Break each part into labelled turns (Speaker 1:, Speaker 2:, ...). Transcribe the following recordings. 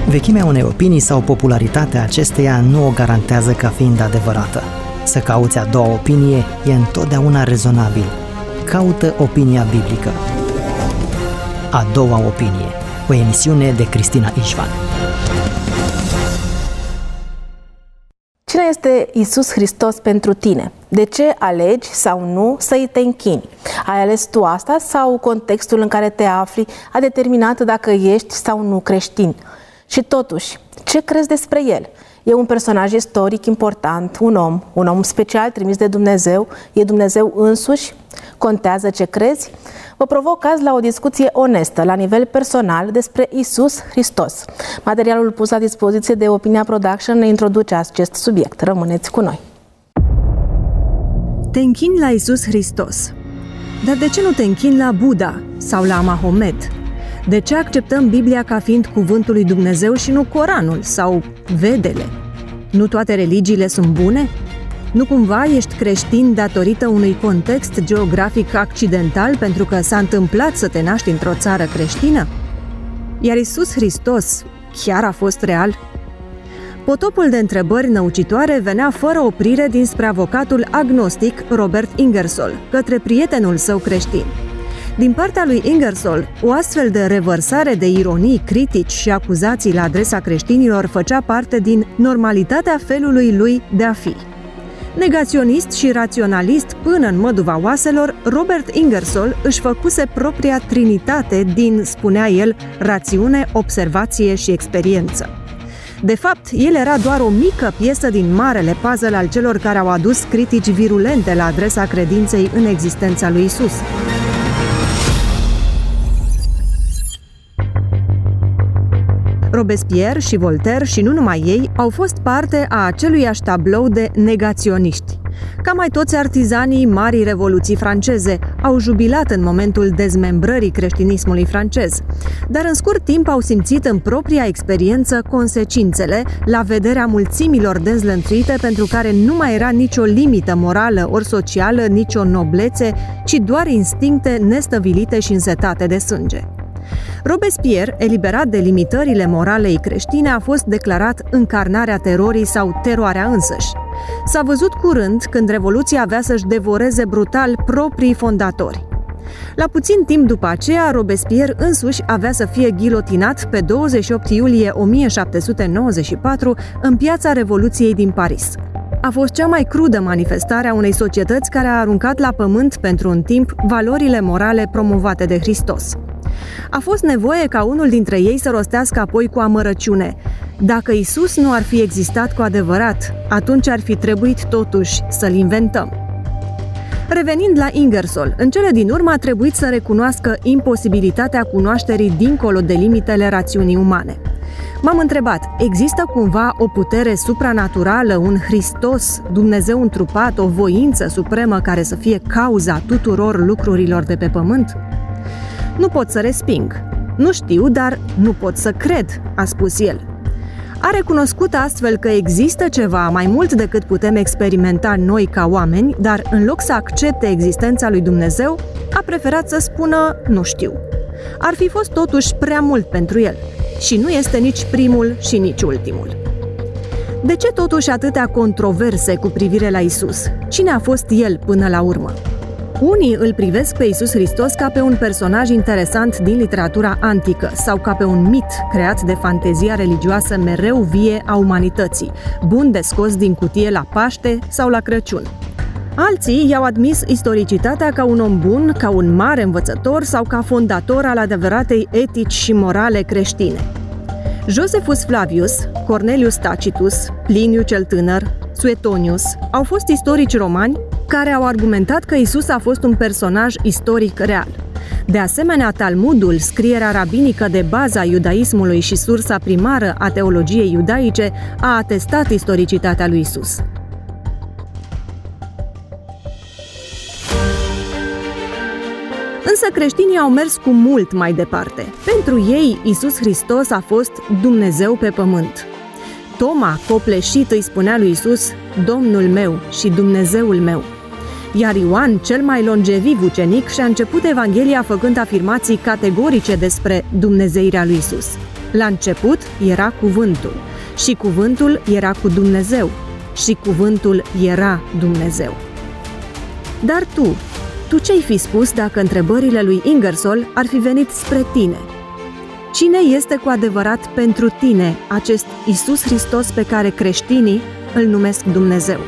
Speaker 1: Vechimea unei opinii sau popularitatea acesteia nu o garantează ca fiind adevărată. Să cauți a doua opinie e întotdeauna rezonabil. Caută opinia biblică. A doua opinie, o emisiune de Cristina Ișvan.
Speaker 2: Cine este Iisus Hristos pentru tine? De ce alegi sau nu să-i te închini? Ai ales tu asta sau contextul în care te afli a determinat dacă ești sau nu creștin? Și totuși, ce crezi despre el? E un personaj istoric important, un om special trimis de Dumnezeu, e Dumnezeu însuși? Contează ce crezi? Vă provoc azi la o discuție onestă, la nivel personal, despre Iisus Hristos. Materialul pus la dispoziție de Opinia Production ne introduce acest subiect. Rămâneți cu noi!
Speaker 3: Te închini la Iisus Hristos. Dar de ce nu te închini la Buddha sau la Mahomet? De ce acceptăm Biblia ca fiind cuvântul lui Dumnezeu și nu Coranul sau Vedele? Nu toate religiile sunt bune? Nu cumva ești creștin datorită unui context geografic accidental pentru că s-a întâmplat să te naști într-o țară creștină? Iar Iisus Hristos chiar a fost real? Potopul de întrebări năucitoare venea fără oprire dinspre avocatul agnostic Robert Ingersoll către prietenul său creștin. Din partea lui Ingersoll, o astfel de revărsare de ironii, critici și acuzații la adresa creștinilor făcea parte din normalitatea felului lui de a fi. Negaționist și raționalist până în măduva oaselor, Robert Ingersoll își făcuse propria trinitate din, spunea el, rațiune, observație și experiență. De fapt, el era doar o mică piesă din marele puzzle al celor care au adus critici virulente la adresa credinței în existența lui Isus. Robespierre și Voltaire, și nu numai ei, au fost parte a aceluiași tablou de negaționiști. Ca mai toți artizanii marii revoluții franceze, au jubilat în momentul dezmembrării creștinismului francez, dar în scurt timp au simțit în propria experiență consecințele la vederea mulțimilor dezlănțuite pentru care nu mai era nicio limită morală ori socială, nicio noblețe, ci doar instincte nestăvilite și însetate de sânge. Robespierre, eliberat de limitările moralei creștine, a fost declarat încarnarea terorii sau teroarea însăși. S-a văzut curând când Revoluția avea să-și devoreze brutal proprii fondatori. La puțin timp după aceea, Robespierre însuși avea să fie ghilotinat pe 28 iulie 1794 în piața Revoluției din Paris. A fost cea mai crudă manifestare a unei societăți care a aruncat la pământ pentru un timp valorile morale promovate de Hristos. A fost nevoie ca unul dintre ei să rostească apoi cu amărăciune: dacă Isus nu ar fi existat cu adevărat, atunci ar fi trebuit totuși să-l inventăm. Revenind la Ingersoll, în cele din urmă a trebuit să recunoască imposibilitatea cunoașterii dincolo de limitele rațiunii umane. M-am întrebat, există cumva o putere supranaturală, un Hristos, Dumnezeu întrupat, o voință supremă care să fie cauza tuturor lucrurilor de pe pământ? Nu pot să resping. Nu știu, dar nu pot să cred, a spus el. A recunoscut astfel că există ceva mai mult decât putem experimenta noi ca oameni, dar în loc să accepte existența lui Dumnezeu, a preferat să spună nu știu. Ar fi fost totuși prea mult pentru el. Și nu este nici primul și nici ultimul. De ce totuși atâtea controverse cu privire la Isus? Cine a fost el până la urmă? Unii îl privesc pe Iisus Hristos ca pe un personaj interesant din literatura antică sau ca pe un mit creat de fantezia religioasă mereu vie a umanității, bun de scos din cutie la Paște sau la Crăciun. Alții i-au admis istoricitatea ca un om bun, ca un mare învățător sau ca fondator al adevăratei etici și morale creștine. Josephus Flavius, Cornelius Tacitus, Pliniu cel Tânăr, Suetonius au fost istorici romani care au argumentat că Isus a fost un personaj istoric real. De asemenea, Talmudul, scrierea rabinică de bază a iudaismului și sursa primară a teologiei iudaice, a atestat istoricitatea lui Isus. Însă creștinii au mers cu mult mai departe. Pentru ei, Iisus Hristos a fost Dumnezeu pe pământ. Toma, copleșit, îi spunea lui Iisus, Domnul meu și Dumnezeul meu. Iar Ioan, cel mai longeviv ucenic, și-a început Evanghelia făcând afirmații categorice despre dumnezeirea lui Iisus. La început era Cuvântul și Cuvântul era cu Dumnezeu și Cuvântul era Dumnezeu. Dar tu ce-ai fi spus dacă întrebările lui Ingersoll ar fi venit spre tine? Cine este cu adevărat pentru tine acest Iisus Hristos pe care creștinii îl numesc Dumnezeu?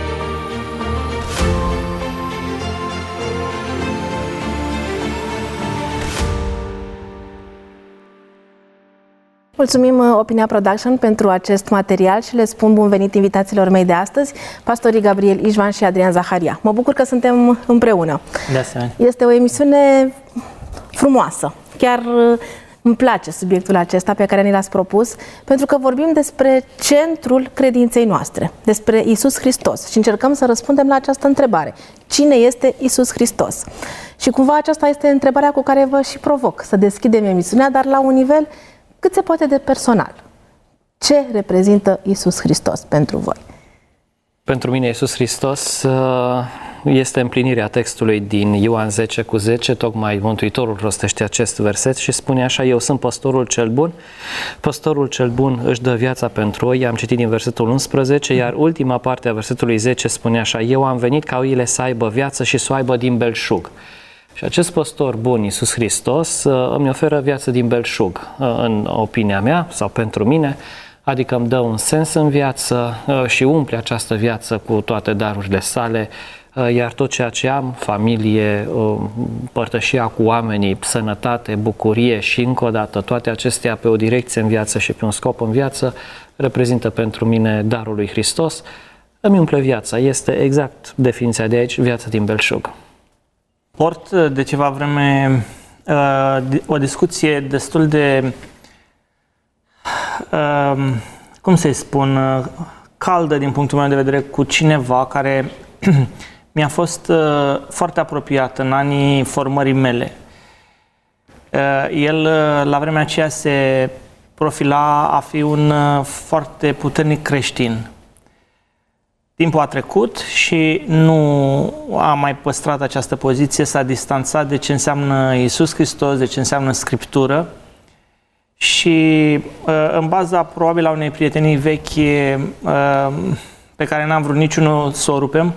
Speaker 2: Mulțumim Opinia Production pentru acest material și le spun bun venit invitațiilor mei de astăzi, pastorii Gabriel Ișvan și Adrian Zaharia. Mă bucur că suntem împreună.
Speaker 4: De asemenea.
Speaker 2: Este o emisiune frumoasă. Chiar îmi place subiectul acesta pe care ni l-ați propus, pentru că vorbim despre centrul credinței noastre, despre Iisus Hristos și încercăm să răspundem la această întrebare. Cine este Iisus Hristos? Și cumva aceasta este întrebarea cu care vă și provoc să deschidem emisiunea, dar la un nivel cât se poate de personal. Ce reprezintă Iisus Hristos pentru voi?
Speaker 4: Pentru mine Iisus Hristos este împlinirea textului din Ioan 10:10, tocmai Mântuitorul rostește acest verset și spune așa: eu sunt păstorul cel bun, păstorul cel bun își dă viața pentru oi. Am citit din versetul 11, iar ultima parte a versetului 10 spune așa: eu am venit ca oile să aibă viață și să o aibă din belșug. Și acest păstor bun, Iisus Hristos, îmi oferă viață din belșug, în opinia mea sau pentru mine, adică îmi dă un sens în viață și umple această viață cu toate darurile sale, iar tot ceea ce am, familie, părtășia cu oamenii, sănătate, bucurie și încă o dată toate acestea pe o direcție în viață și pe un scop în viață, reprezintă pentru mine darul lui Hristos. Îmi umple viața, este exact definiția de aici, viața din belșug.
Speaker 5: Port de ceva vreme o discuție destul de, cum să-i spun, caldă din punctul meu de vedere cu cineva care mi-a fost foarte apropiat în anii formării mele. El la vremea aceea se profila a fi un foarte puternic creștin. Timpul a trecut și nu a mai păstrat această poziție, s-a distanțat de ce înseamnă Iisus Hristos, de ce înseamnă Scriptură și în baza probabil a unei prietenii vechi pe care n-am vrut niciunul să o rupem,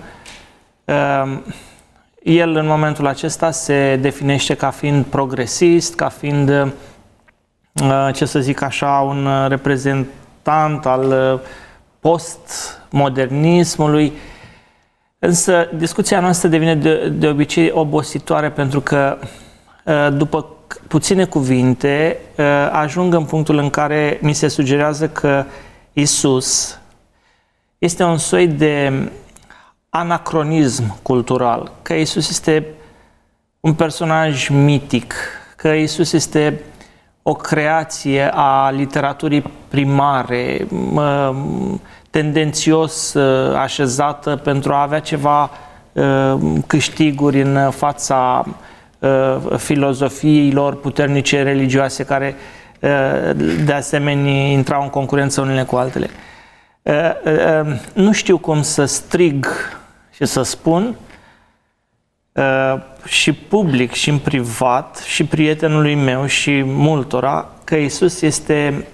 Speaker 5: el în momentul acesta se definește ca fiind progresist, ca fiind, ce să zic așa, un reprezentant al postmodernismului, însă discuția noastră devine de obicei obositoare pentru că după puține cuvinte ajung în punctul în care mi se sugerează că Iisus este un soi de anacronism cultural, că Iisus este un personaj mitic, că Iisus este o creație a literaturii primare, tendențios așezată pentru a avea ceva câștiguri în fața filozofiilor puternice religioase care de asemenea intrau în concurență unele cu altele. Nu știu cum să strig și să spun și public și în privat și prietenului meu și multora că Iisus este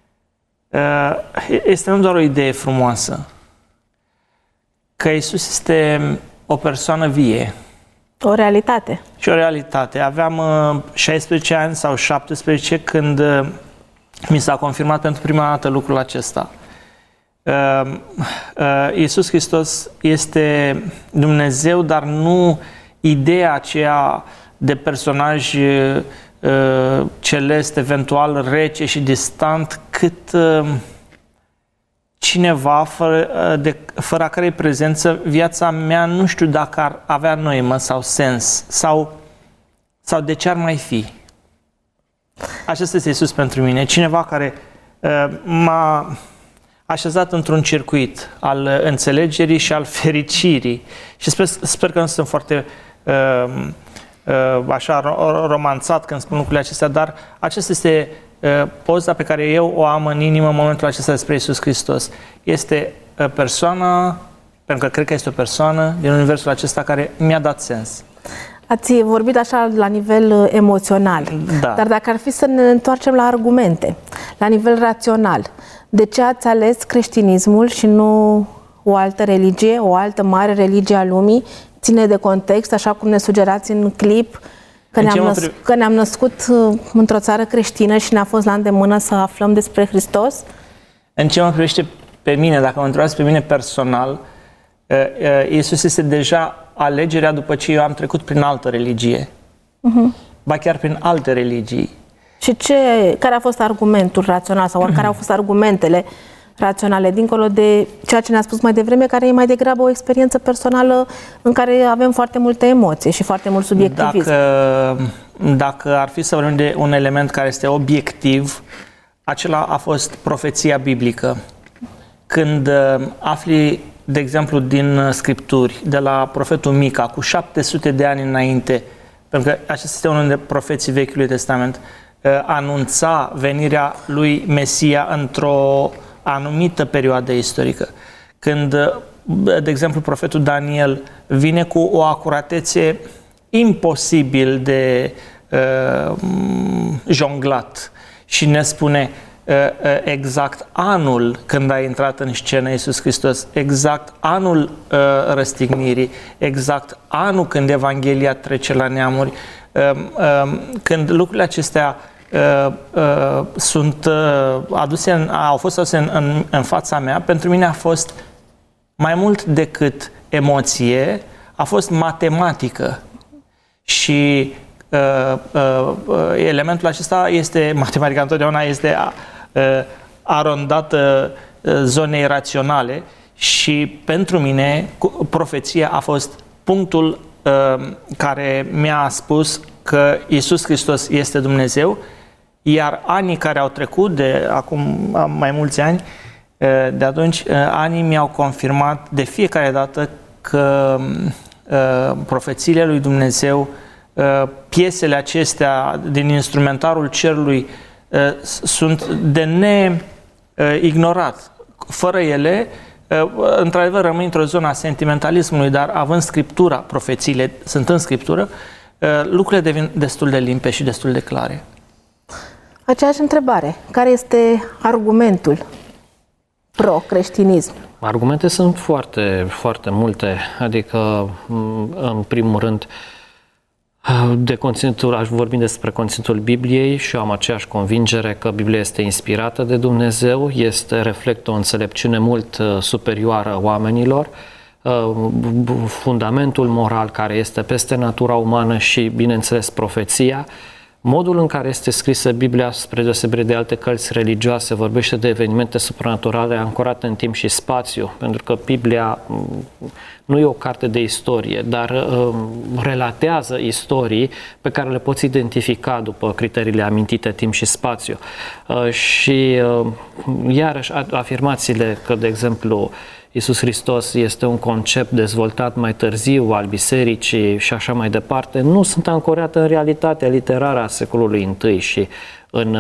Speaker 5: nu doar o idee frumoasă, că Iisus este o persoană vie.
Speaker 2: O realitate.
Speaker 5: Și o realitate. Aveam 16 ani sau 17 când mi s-a confirmat pentru prima dată lucrul acesta. Iisus Hristos este Dumnezeu, dar nu ideea aceea de personaj celest, eventual rece și distant, cât cineva fără a cărei prezență viața mea nu știu dacă ar avea noimă sau sens sau de ce ar mai fi. Acesta este Iisus pentru mine, cineva care m-a așezat într-un circuit al înțelegerii și al fericirii și sper că nu sunt foarte așa romanțat când spun lucrurile acestea, dar acesta este poza pe care eu o am în inimă în momentul acesta despre Iisus Hristos. Este persoana, pentru că cred că este o persoană din universul acesta care mi-a dat sens.
Speaker 2: Ați vorbit așa la nivel emoțional,
Speaker 5: Da.
Speaker 2: dar dacă ar fi să ne întoarcem la argumente, la nivel rațional, de ce ați ales creștinismul și nu o altă religie, o altă mare religie a lumii? Ține de context, așa cum ne sugerați în clip, că ne-am născut într-o țară creștină și ne-a fost la îndemână să aflăm despre Hristos?
Speaker 5: În ce mă privește pe mine, dacă mă întrebați pe mine personal, Iisus este deja alegerea după ce eu am trecut prin altă religie. Ba chiar prin alte religii.
Speaker 2: Și care a fost argumentul rațional sau care au fost argumentele raționale, dincolo de ceea ce ne-a spus mai devreme, care e mai degrabă o experiență personală în care avem foarte multe emoții și foarte mult subiectivism?
Speaker 5: Dacă ar fi să vorbim de un element care este obiectiv, acela a fost profeția biblică. Când afli, de exemplu, din Scripturi, de la profetul Mica, cu 700 de ani înainte, pentru că acesta este unul dintre profeții Vechiului Testament, anunța venirea lui Mesia într-o anumită perioadă istorică. Când, de exemplu, profetul Daniel vine cu o acuratețe imposibil de jonglat și ne spune exact anul când a intrat în scenă Iisus Hristos, exact anul răstignirii, exact anul când Evanghelia trece la neamuri, când lucrurile acestea au fost aduse în fața mea, pentru mine a fost mai mult decât emoție, a fost matematică. Și elementul acesta este, matematica întotdeauna este arondată zonei raționale și pentru mine profeția a fost punctul care mi-a spus că Iisus Hristos este Dumnezeu, iar anii care au trecut de acum mai mulți ani, de atunci, anii mi-au confirmat de fiecare dată că profețiile lui Dumnezeu, piesele acestea din instrumentarul cerului sunt de neignorat. Fără ele, într-adevăr, rămâi într-o zonă a sentimentalismului, dar având Scriptura, profețiile sunt în Scriptură, lucrurile devin destul de limpezi și destul de clare.
Speaker 2: Aceeași întrebare. Care este argumentul pro-creștinism?
Speaker 4: Argumente sunt foarte, foarte multe. Adică, în primul rând, de conținutul, aș vorbi despre conținutul Bibliei și eu am aceeași convingere că Biblia este inspirată de Dumnezeu, reflectă o înțelepciune mult superioară oamenilor, fundamentul moral care este peste natura umană și, bineînțeles, profeția. Modul în care este scrisă Biblia, spre deosebire de alte cărți religioase, vorbește de evenimente supranaturale ancorate în timp și spațiu, pentru că Biblia nu e o carte de istorie, dar relatează istorii pe care le poți identifica după criteriile amintite, timp și spațiu. Și iarăși afirmațiile că, de exemplu, Iisus Hristos este un concept dezvoltat mai târziu al bisericii și așa mai departe, nu sunt ancorate în realitatea literară a secolului I și în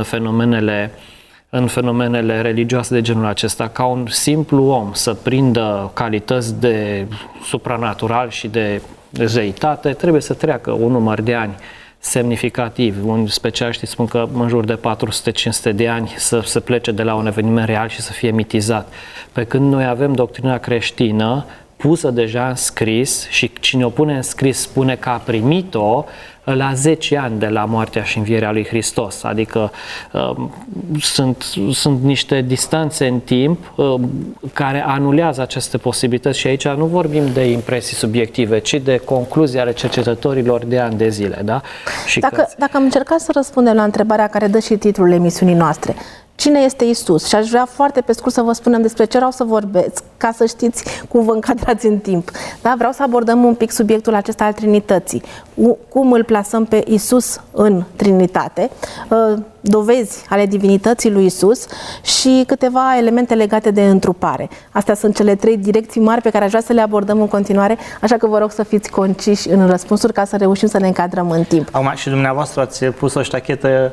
Speaker 4: fenomenele religioase de genul acesta. Ca un simplu om să prindă calități de supranatural și de zeitate, trebuie să treacă un număr de ani semnificativ. Unii specialiști spun că în jur de 400-500 de ani să se plece de la un eveniment real și să fie mitizat. Pe când noi avem doctrina creștină pusă deja în scris și cine o pune în scris spune că a primit-o la 10 ani de la moartea și învierea lui Hristos. Adică sunt niște distanțe în timp care anulează aceste posibilități și aici nu vorbim de impresii subiective, ci de concluzii ale cercetătorilor de ani de zile. Da? Și
Speaker 2: dacă am încercat să răspundem la întrebarea care dă și titlul emisiunii noastre, cine este Iisus? Și aș vrea foarte pe scurt să vă spunem despre ce vreau să vorbesc, ca să știți cum vă încadrați în timp. Da? Vreau să abordăm un pic subiectul acesta al Trinității. Cum îl plasăm pe Iisus în Trinitate, dovezi ale divinității lui Iisus și câteva elemente legate de întrupare. Astea sunt cele 3 direcții mari pe care aș vrea să le abordăm în continuare, așa că vă rog să fiți conciși în răspunsuri ca să reușim să ne încadrăm în timp.
Speaker 5: Acum și dumneavoastră ați pus o ștachetă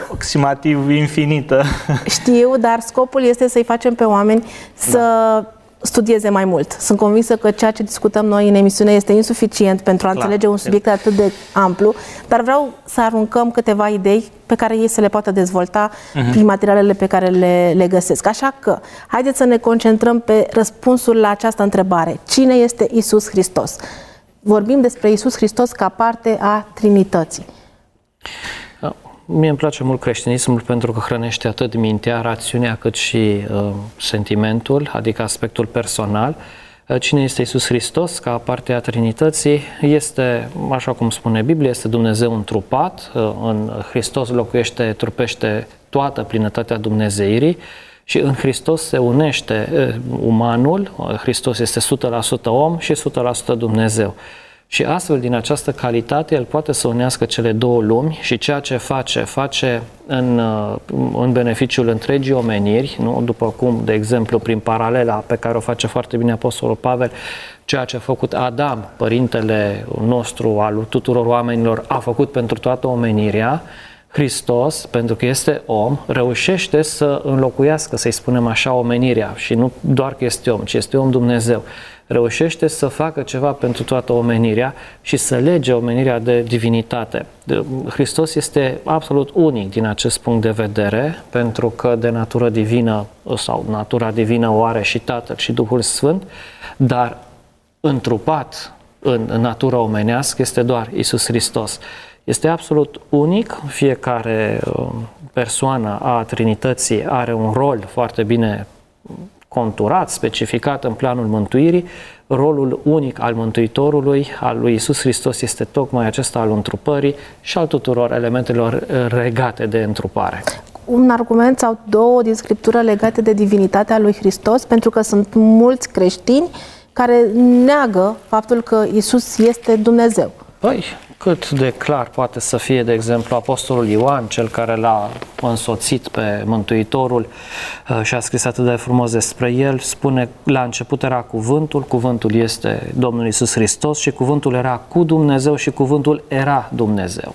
Speaker 5: aproximativ infinită.
Speaker 2: Știu, dar scopul este să-i facem pe oameni să studieze mai mult. Sunt convinsă că ceea ce discutăm noi în emisiune este insuficient pentru a înțelege un subiect atât de amplu, dar vreau să aruncăm câteva idei pe care ei să le poată dezvolta prin materialele pe care le găsesc. Așa că, haideți să ne concentrăm pe răspunsul la această întrebare. Cine este Iisus Hristos? Vorbim despre Iisus Hristos ca parte a Trinității.
Speaker 4: Mie îmi place mult creștinismul pentru că hrănește atât mintea, rațiunea, cât și sentimentul, adică aspectul personal. Cine este Iisus Hristos ca parte a Trinității? Este, așa cum spune Biblia, este Dumnezeu întrupat. În Hristos locuiește, trupește toată plinătatea dumnezeirii și în Hristos se unește umanul. Hristos este 100% om și 100% Dumnezeu. Și astfel, din această calitate, el poate să unească cele două lumi și ceea ce face în beneficiul întregii omeniri, nu? După cum, de exemplu, prin paralela pe care o face foarte bine Apostolul Pavel, ceea ce a făcut Adam, părintele nostru al tuturor oamenilor, a făcut pentru toată omenirea. Hristos, pentru că este om, reușește să înlocuiască, să-i spunem așa, omenirea și nu doar că este om, ci este om Dumnezeu. Reușește să facă ceva pentru toată omenirea și să lege omenirea de divinitate. Hristos este absolut unic din acest punct de vedere, pentru că de natură divină sau natura divină o are și Tatăl și Duhul Sfânt, dar întrupat în natura omenească este doar Iisus Hristos. Este absolut unic, fiecare persoană a Trinității are un rol foarte bine conturat, specificat în planul mântuirii. Rolul unic al Mântuitorului, al lui Iisus Hristos, este tocmai acesta al întrupării și al tuturor elementelor legate de întrupare.
Speaker 2: Un argument sau două din Scriptură legate de divinitatea lui Hristos, pentru că sunt mulți creștini care neagă faptul că Iisus este Dumnezeu.
Speaker 4: Păi, cât de clar poate să fie, de exemplu, Apostolul Ioan, cel care l-a însoțit pe Mântuitorul și a scris atât de frumos despre el, spune, la început era cuvântul, cuvântul este Domnul Iisus Hristos și cuvântul era cu Dumnezeu și cuvântul era Dumnezeu.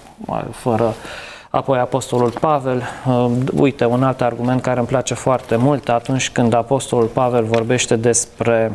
Speaker 4: Apoi Apostolul Pavel, uite, un alt argument care îmi place foarte mult, atunci când Apostolul Pavel vorbește despre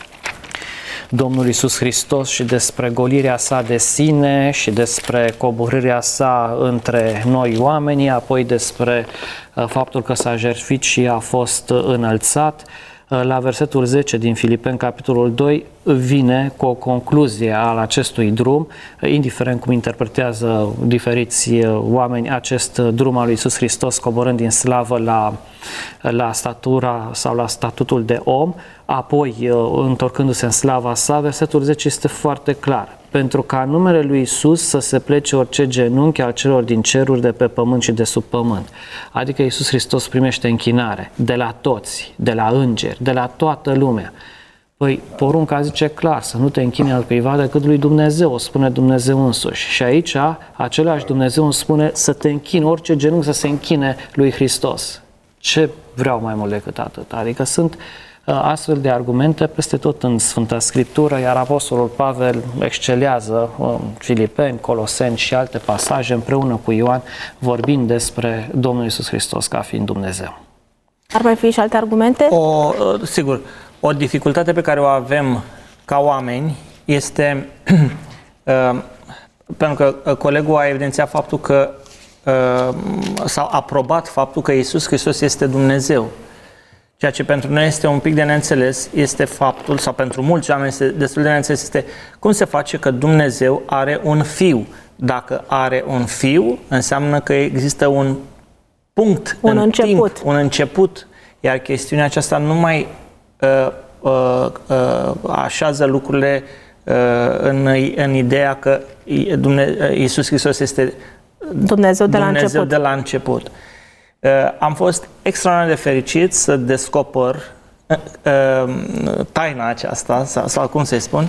Speaker 4: Domnul Iisus Hristos și despre golirea sa de sine și despre coborârea sa între noi oamenii, apoi despre faptul că s-a jertfit și a fost înălțat. La versetul 10 din Filipeni, capitolul 2, vine cu o concluzie al acestui drum, indiferent cum interpretează diferiți oameni acest drum al lui Iisus Hristos, coborând din slavă la statura sau la statutul de om, apoi întorcându-se în slava sa. Versetul 10 este foarte clar. Pentru ca în numele lui Iisus să se plece orice genunchi al celor din ceruri, de pe pământ și de sub pământ. Adică Iisus Hristos primește închinare de la toți, de la îngeri, de la toată lumea. Păi porunca zice clar, să nu te închini altcuiva decât lui Dumnezeu, o spune Dumnezeu însuși. Și aici același Dumnezeu îmi spune să te închini, orice genunchi să se închine lui Hristos. Ce vreau mai mult decât atât? Adică sunt astfel de argumente peste tot în Sfânta Scriptură, iar Apostolul Pavel excelează în Filipeni, Coloseni și alte pasaje împreună cu Ioan, vorbind despre Domnul Iisus Hristos ca fiind Dumnezeu.
Speaker 2: Ar mai fi și alte argumente?
Speaker 5: Sigur, o dificultate pe care o avem ca oameni este pentru că colegul a evidențiat faptul că s-a aprobat faptul că Iisus Hristos este Dumnezeu. Ceea ce pentru noi este un pic de neînțeles este faptul, sau pentru mulți oameni este destul de neînțeles, este cum se face că Dumnezeu are un fiu. Dacă are un fiu, înseamnă că există un punct în timp, un început, iar chestiunea aceasta nu mai așează lucrurile în ideea că Iisus Hristos este
Speaker 2: Dumnezeu
Speaker 5: de la început. Am fost extraordinar de fericit să descoper taina aceasta, sau cum să-i spun,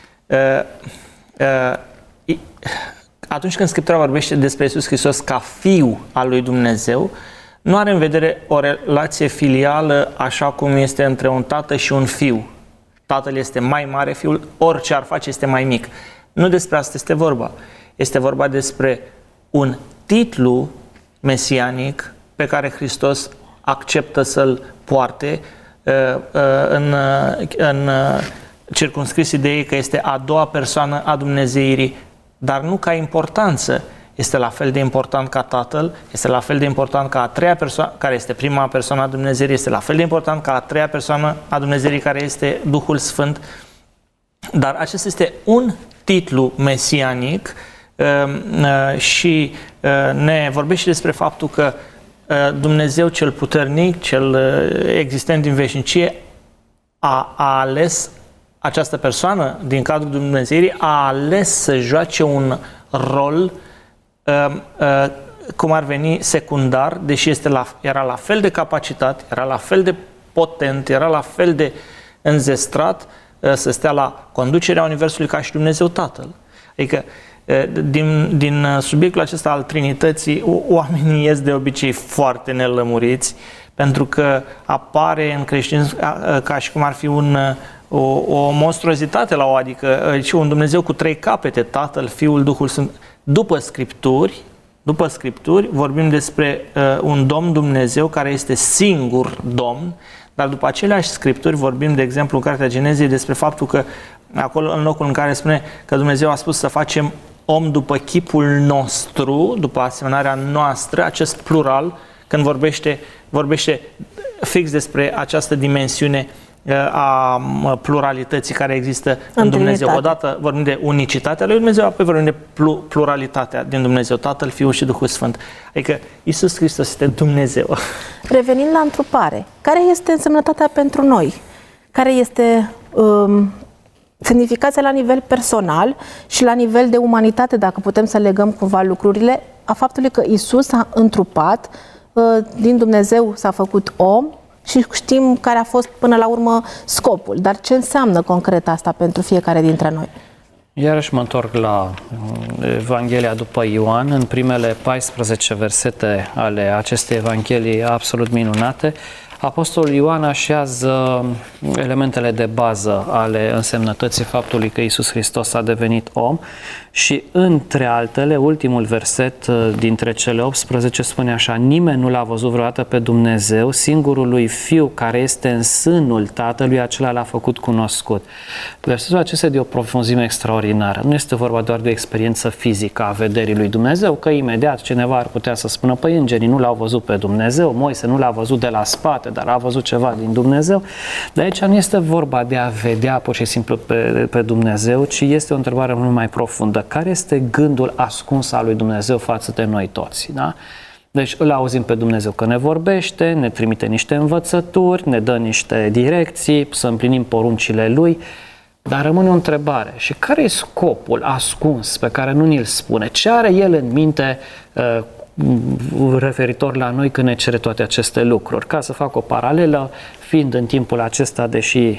Speaker 5: atunci când Scriptura vorbește despre Iisus Hristos ca Fiu al lui Dumnezeu, nu are în vedere o relație filială așa cum este între un tată și un fiu. Tatăl este mai mare, fiul, orice ar face este mai mic. Nu despre asta este vorba. Este vorba despre un titlu mesianic pe care Hristos acceptă să-l poarte în circumscris ideea că este a doua persoană a dumnezeirii, dar nu ca importanță. Este la fel de important ca Tatăl, este la fel de important ca a treia persoană, care este prima persoană a Dumnezeirii, este la fel de important ca a treia persoană a Dumnezeirii, care este Duhul Sfânt. Dar acesta este un titlu mesianic și ne vorbește despre faptul că Dumnezeu cel puternic, cel existent din veșnicie, a ales această persoană din cadrul Dumnezeirii, a ales să joace un rol cum ar veni secundar, deși era la fel de capacitat, era la fel de potent, era la fel de înzestrat să stea la conducerea Universului ca și Dumnezeu Tatăl. Adică din subiectul acesta al Trinității, oamenii ies de obicei foarte nelămuriți, pentru că apare în creștinism ca și cum ar fi o monstruozitate la o, adică un Dumnezeu cu trei capete, Tatăl, Fiul, Duhul Sfânt. După Scripturi vorbim despre un Domn Dumnezeu care este singur Domn, dar după aceleași Scripturi vorbim, de exemplu, în Cartea Genezei despre faptul că acolo, în locul în care spune că Dumnezeu a spus să facem om după chipul nostru, după asemănarea noastră, acest plural, când vorbește fix despre această dimensiune a pluralității care există în Dumnezeu. Odată vorbim de unicitatea lui Dumnezeu, apoi vorbim de pluralitatea din Dumnezeu, Tatăl, Fiul și Duhul Sfânt. Adică Iisus Hristos este Dumnezeu.
Speaker 2: Revenind la întrupare, care este însemnătatea pentru noi? Care este semnificația la nivel personal și la nivel de umanitate, dacă putem să legăm cumva lucrurile, a faptului că Iisus a întrupat, din Dumnezeu s-a făcut om, și știm care a fost până la urmă scopul. Dar ce înseamnă concret asta pentru fiecare dintre noi?
Speaker 4: Iarăși mă întorc la Evanghelia după Ioan, în primele 14 versete ale acestei Evanghelii absolut minunate. Apostolul Ioan așează elementele de bază ale însemnătății faptului că Iisus Hristos a devenit om și, între altele, ultimul verset dintre cele 18 spune așa: nimeni nu l-a văzut vreodată pe Dumnezeu, singurul lui Fiu care este în sânul Tatălui, acela l-a făcut cunoscut. Versetul acesta e de o profunzime extraordinară. Nu este vorba doar de o experiență fizică a vederii lui Dumnezeu, că imediat cineva ar putea să spună: păi îngerii nu l-au văzut pe Dumnezeu, Moise nu l-a văzut de la spate, dar a văzut ceva din Dumnezeu. Dar aici nu este vorba de a vedea pur și simplu pe Dumnezeu, ci este o întrebare mult mai profundă. Care este gândul ascuns al lui Dumnezeu față de noi toți? Da? Deci îl auzim pe Dumnezeu că ne vorbește, ne trimite niște învățături, ne dă niște direcții, să împlinim poruncile Lui, dar rămâne o întrebare. Și care e scopul ascuns pe care nu ni-l spune? Ce are El în minte referitor la noi când ne cere toate aceste lucruri? Ca să fac o paralelă, fiind în timpul acesta, deși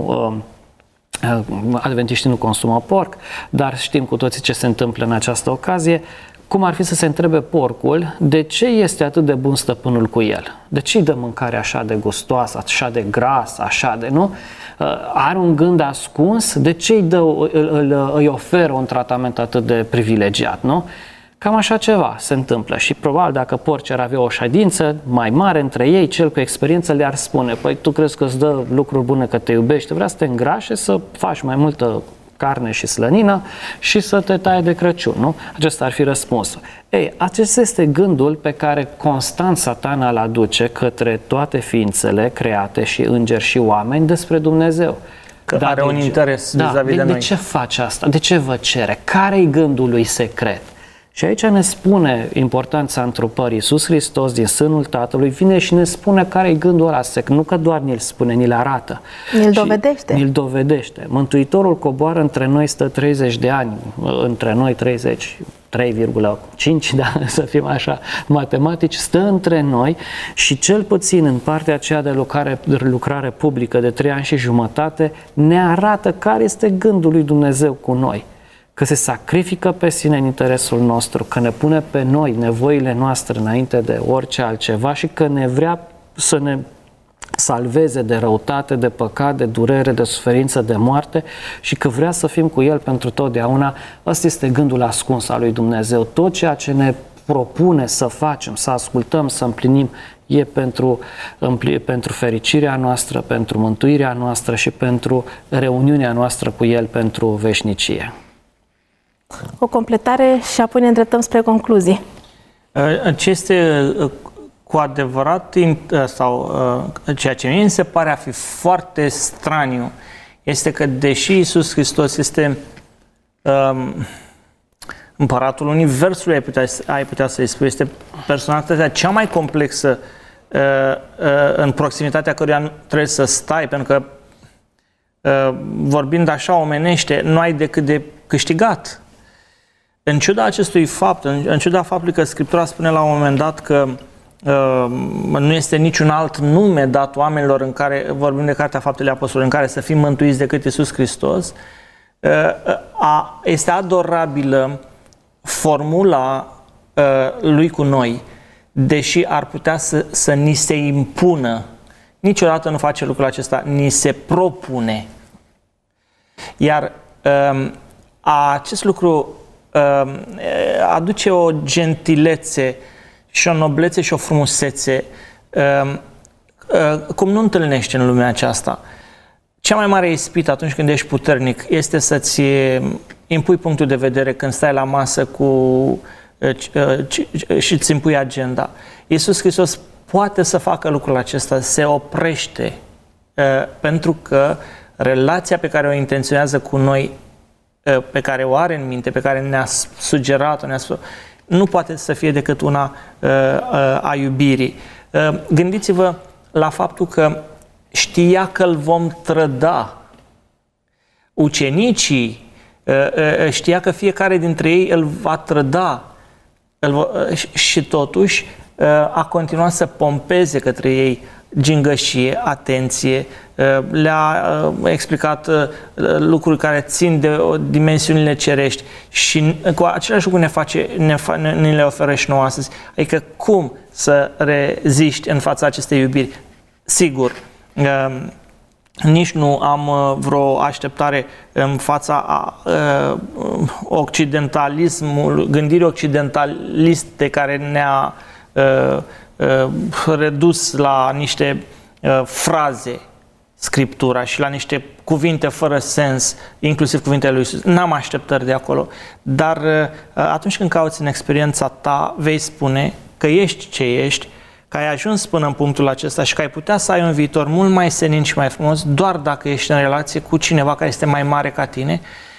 Speaker 4: adventiștii nu consumă porc, dar știm cu toții ce se întâmplă în această ocazie, cum ar fi să se întrebe porcul de ce este atât de bun stăpânul cu el? De ce îi dă mâncare așa de gustoasă, așa de grasă, așa de, nu? Are un gând ascuns? De ce îi oferă un tratament atât de privilegiat, nu? Cam așa ceva se întâmplă și probabil dacă porcii ar avea o ședință mai mare între ei, cel cu experiență le-ar spune: păi tu crezi că îți dă lucruri bune, că te iubește, vrea să te îngrașe, să faci mai multă carne și slănină și să te taie de Crăciun, nu? Acesta ar fi răspunsul. Ei, acesta este gândul pe care constant Satana îl aduce către toate ființele create, și îngeri și oameni, despre Dumnezeu.
Speaker 5: Că are un interes vis-a-vis de noi.
Speaker 4: De ce face asta? De ce vă cere? Care-i gândul lui secret? Și aici ne spune importanța întrupării. Iisus Hristos din sânul Tatălui vine și ne spune care e gândul ăla sec. Nu că doar ne-l spune, ni-l arată.
Speaker 2: Ni-l dovedește.
Speaker 4: Ni-l dovedește. Mântuitorul coboară între noi, stă 30 de ani, între noi 30, 3,5, da, să fim așa matematici, stă între noi și cel puțin în partea aceea de lucrare publică de 3 ani și jumătate ne arată care este gândul lui Dumnezeu cu noi. Că se sacrifică pe sine în interesul nostru, că ne pune pe noi nevoile noastre înainte de orice altceva și că ne vrea să ne salveze de răutate, de păcat, de durere, de suferință, de moarte și că vrea să fim cu El pentru totdeauna. Ăsta este gândul ascuns al lui Dumnezeu. Tot ceea ce ne propune să facem, să ascultăm, să împlinim, e pentru fericirea noastră, pentru mântuirea noastră și pentru reuniunea noastră cu El pentru veșnicie.
Speaker 2: O completare și apoi ne îndreptăm spre concluzii.
Speaker 5: Ce este cu adevărat, sau ceea ce mie mi se pare a fi foarte straniu, este că deși Iisus Hristos este împăratul Universului, ai putea să-i spui, este personalitatea cea mai complexă în proximitatea căruia trebuie să stai, pentru că vorbind așa omenește, nu ai decât de câștigat. În ciuda acestui fapt, în ciuda faptului că Scriptura spune la un moment dat că nu este niciun alt nume dat oamenilor, în care, vorbim de Cartea Faptele Apostolilor, în care să fim mântuiți decât Iisus Hristos, este adorabilă formula Lui cu noi, deși ar putea să ni se impună. Niciodată nu face lucrul acesta, ni se propune. Iar acest lucru aduce o gentilețe și o noblețe și o frumusețe cum nu întâlnești în lumea aceasta. Cea mai mare ispită atunci când ești puternic este să-ți impui punctul de vedere când stai la masă și îți impui agenda. Iisus Hristos poate să facă lucrul acesta, se oprește pentru că relația pe care o intenționează cu noi, pe care o are în minte, pe care ne-a sugerat-o, nu poate să fie decât una a iubirii. Gândiți-vă la faptul că știa că îl vom trăda. Ucenicii știa că fiecare dintre ei îl va trăda și totuși a continuat să pompeze către ei gingășie, atenție, le-a explicat lucruri care țin de dimensiunile cerești și cu același lucru ne le oferă și nouă astăzi. Adică cum să reziști în fața acestei iubiri? Sigur, nici nu am vreo așteptare în fața gândirii occidentaliste care ne-a redus la niște fraze Scriptura și la niște cuvinte fără sens, inclusiv cuvintele lui Iisus. N-am așteptări de acolo, dar atunci când cauți în experiența ta, vei spune că ești ce ești, că ai ajuns până în punctul acesta și că ai putea să ai un viitor mult mai senin și mai frumos doar dacă ești în relație cu cineva care este mai mare ca tine,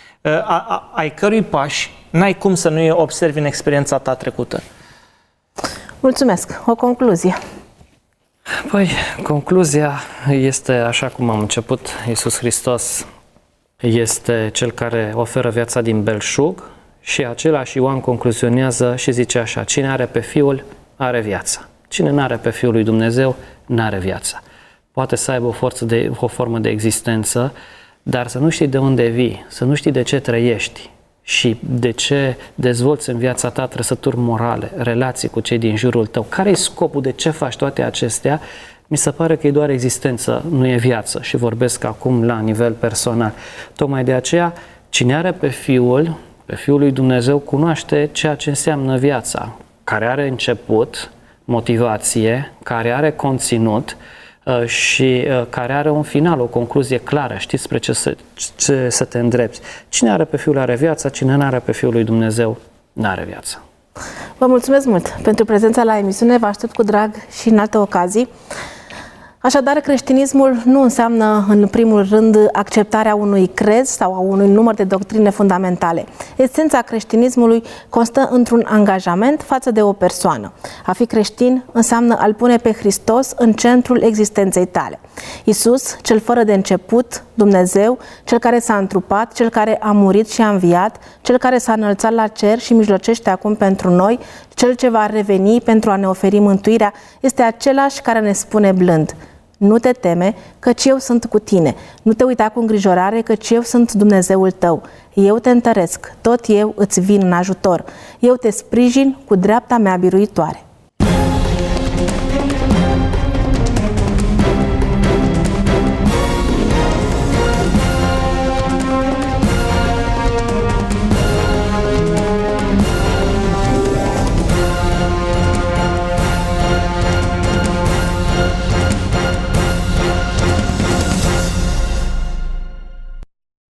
Speaker 5: ai cărui pași n-ai cum să nu-i observi în experiența ta trecută.
Speaker 2: Mulțumesc. O concluzie.
Speaker 4: Păi, concluzia este așa cum am început. Iisus Hristos este Cel care oferă viața din belșug și același Ioan concluzionează și zice așa: cine are pe Fiul, are viața. Cine nu are pe Fiul lui Dumnezeu, nu are viața. Poate să aibă o formă de existență, dar să nu știi de unde vii, să nu știi de ce trăiești și de ce dezvolți în viața ta trăsături morale, relații cu cei din jurul tău. Care e scopul? De ce faci toate acestea? Mi se pare că e doar existență, nu e viață și vorbesc acum la nivel personal. Tocmai de aceea, cine are pe Fiul lui Dumnezeu, cunoaște ceea ce înseamnă viața, care are început, motivație, care are conținut și care are un final, o concluzie clară. Știi spre ce să te îndrepți. Cine are pe Fiul are viața, cine nu are pe Fiul lui Dumnezeu nu are viața.
Speaker 2: Vă mulțumesc mult pentru prezența la emisiune, vă aștept cu drag și în alte ocazii. Așadar, creștinismul nu înseamnă, în primul rând, acceptarea unui crez sau a unui număr de doctrine fundamentale. Esența creștinismului constă într-un angajament față de o persoană. A fi creștin înseamnă a-L pune pe Hristos în centrul existenței tale. Iisus, Cel fără de început, Dumnezeu, Cel care s-a întrupat, Cel care a murit și a înviat, Cel care s-a înălțat la cer și mijlocește acum pentru noi, Cel ce va reveni pentru a ne oferi mântuirea, este același care ne spune blând: nu te teme, căci eu sunt cu tine. Nu te uita cu îngrijorare, căci eu sunt Dumnezeul tău. Eu te întăresc, tot eu îți vin în ajutor. Eu te sprijin cu dreapta mea biruitoare.